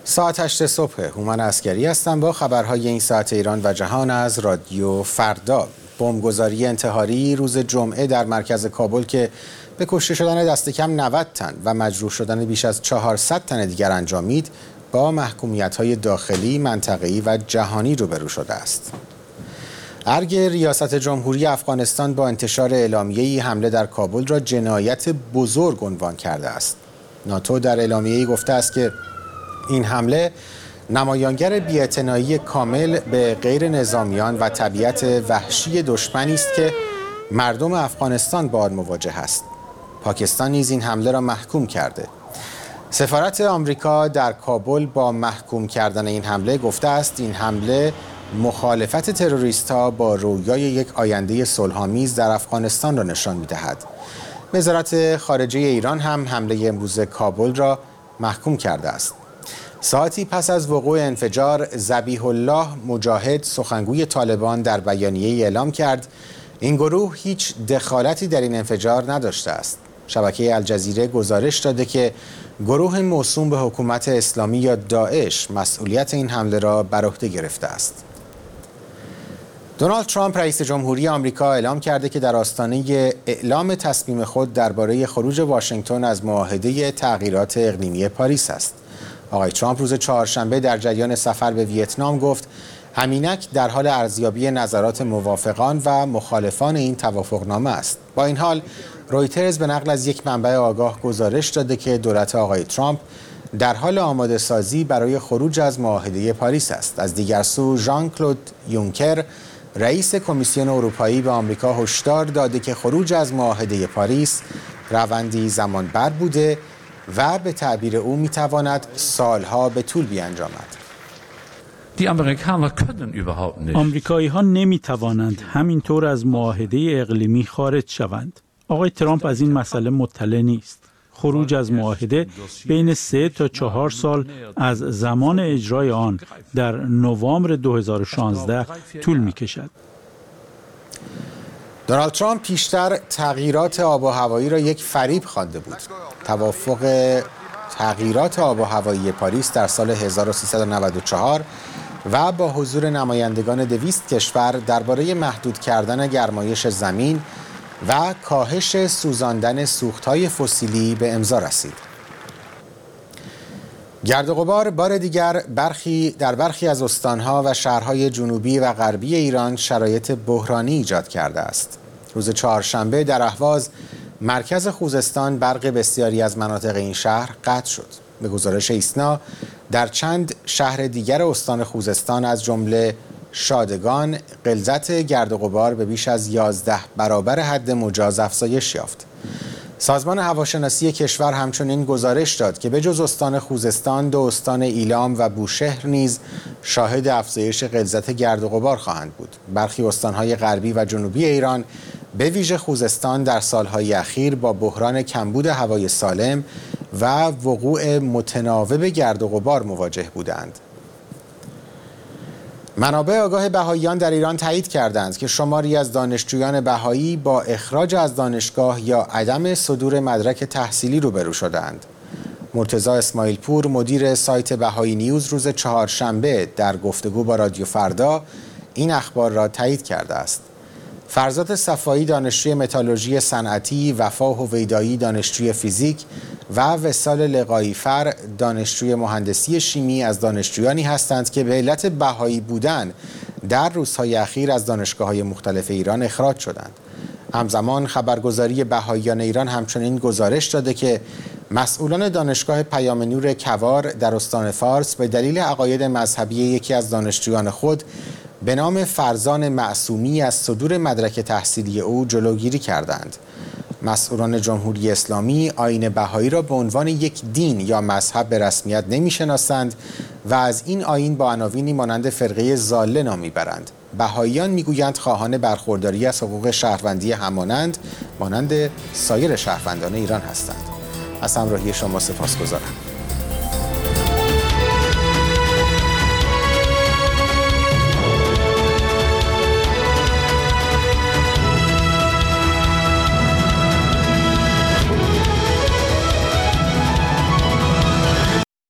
ساعت 8 صبح هومن عسکری هستم با خبرهای این ساعت ایران و جهان از رادیو فردا. بمبگذاری انتحاری روز جمعه در مرکز کابل که به کشته شدن دست کم 90 تن و مجروح شدن بیش از 400 تن دیگر انجامید، با محکومیت‌های داخلی، منطقه‌ای و جهانی روبرو شده است. ارگ ریاست جمهوری افغانستان با انتشار اعلامیه‌ای حمله در کابل را جنایت بزرگ عنوان کرده است. ناتو در اعلامیه‌ای گفته است که این حمله نمایانگر بی‌اعتنایی کامل به غیر نظامیان و طبیعت وحشی دشمنی است که مردم افغانستان با آن مواجه است. پاکستان نیز این حمله را محکوم کرده. سفارت آمریکا در کابل با محکوم کردن این حمله گفته است این حمله مخالفت تروریست‌ها با رویای یک آینده صلح‌آمیز در افغانستان را نشان می‌دهد. وزارت خارجه ایران هم حمله امروز کابل را محکوم کرده است. ساعتی پس از وقوع انفجار، ذبیح الله مجاهد سخنگوی طالبان در بیانیه‌ای اعلام کرد این گروه هیچ دخالتی در این انفجار نداشته است. شبکه الجزیره گزارش داده که گروه موسوم به حکومت اسلامی یا داعش مسئولیت این حمله را بر عهده گرفته است. دونالد ترامپ رئیس جمهوری آمریکا اعلام کرده که در آستانه اعلام تصمیم خود درباره خروج واشنگتن از معاهده تغییرات اقلیمی پاریس است. آقای ترامپ روز چهارشنبه در جریان سفر به ویتنام گفت همینک در حال ارزیابی نظرات موافقان و مخالفان این توافقنامه است. با این حال رویترز به نقل از یک منبع آگاه گزارش داده که دولت آقای ترامپ در حال آماده سازی برای خروج از معاهده پاریس است. از دیگر سو ژان کلود یونکر رئیس کمیسیون اروپایی به آمریکا هشدار داده که خروج از معاهده پاریس روندی زمانبر بوده و به تعبیر او میتواند سالها به طول بیانجامد. آمریکایی ها نمی توانند همینطور از معاهده اقلیمی خارج شوند. آقای ترامپ از این مسئله مطلع نیست. خروج از معاهده بین 3 تا 4 سال از زمان اجرای آن در نوامبر 2016 طول می کشد. دونالد ترامپ پیشتر تغییرات آب و هوایی را یک فریب خوانده بود. توافق تغییرات آب و هوایی پاریس در سال 1394 و با حضور نمایندگان 200 کشور درباره محدود کردن گرمایش زمین و کاهش سوزاندن سوختهای فسیلی به امضا رسید. گرد و غبار بار دیگر در برخی از استانها و شهرهای جنوبی و غربی ایران شرایط بحرانی ایجاد کرده است. روز چهارشنبه در اهواز مرکز خوزستان برق بسیاری از مناطق این شهر قطع شد. به گزارش ایسنا در چند شهر دیگر استان خوزستان از جمله شادگان غلظت گرد و غبار به بیش از 11 برابر حد مجاز افزایش یافت. سازمان هواشناسی کشور همچنین گزارش داد که بجز استان خوزستان 2 استان ایلام و بوشهر نیز شاهد افزایش غلظت گرد و غبار خواهند بود. برخی استانهای غربی و جنوبی ایران به ویژه خوزستان در سالهای اخیر با بحران کمبود هوای سالم و وقوع متناوب گرد و غبار مواجه بودند. منابع آگاه بهائیان در ایران تایید کردند که شماری از دانشجویان بهایی با اخراج از دانشگاه یا عدم صدور مدرک تحصیلی روبرو شدند. مرتضی اسماعیل پور مدیر سایت بهایی نیوز روز چهارشنبه در گفتگو با رادیو فردا این اخبار را تایید کرده است. فرزاد صفایی دانشجوی متالورژی صنعتی، وفا هویدایی دانشجوی فیزیک و وصال لقاییفر دانشجوی مهندسی شیمی از دانشجویانی هستند که به علت بهایی بودن در روزهای اخیر از دانشگاه‌های مختلف ایران اخراج شدند. همزمان خبرگزاری بهائیان ایران همچنین گزارش داده که مسئولان دانشگاه پیام نور کوار در استان فارس به دلیل عقاید مذهبی یکی از دانشجویان خود به نام فرزان معصومی از صدور مدرک تحصیلی او جلوگیری کردند. مسئولان جمهوری اسلامی آیین بهایی را به عنوان یک دین یا مذهب به رسمیت نمی‌شناسند و از این آیین با عناوینی مانند فرقه ضاله نام می‌برند. بهائیان میگویند خواهان برخورداری از حقوق شهروندی همانند مانند سایر شهروندان ایران هستند. از همراهی شما سپاسگزارم.